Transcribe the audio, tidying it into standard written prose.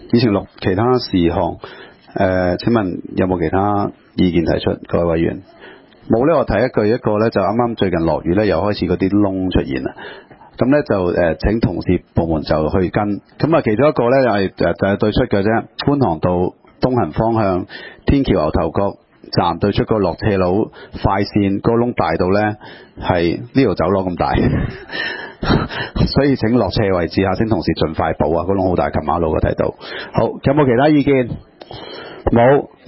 以前錄其他事項。請問有冇其他意見提出？各位委員冇呢？我提一句，一個呢就啱啱最近落雨呢，又開始嗰啲窿出現啦。咁呢就請同事部門就去跟。咁啊，其中一個呢就係對出嘅啫。觀塘道東行方向天橋牛頭角站對出個落斜路快線，個窿大到呢係呢條走廊咁大，所以請落斜位置下，請同事盡快補啊！個窿好大，琴晚路我睇到。好，有冇其他意見？冇。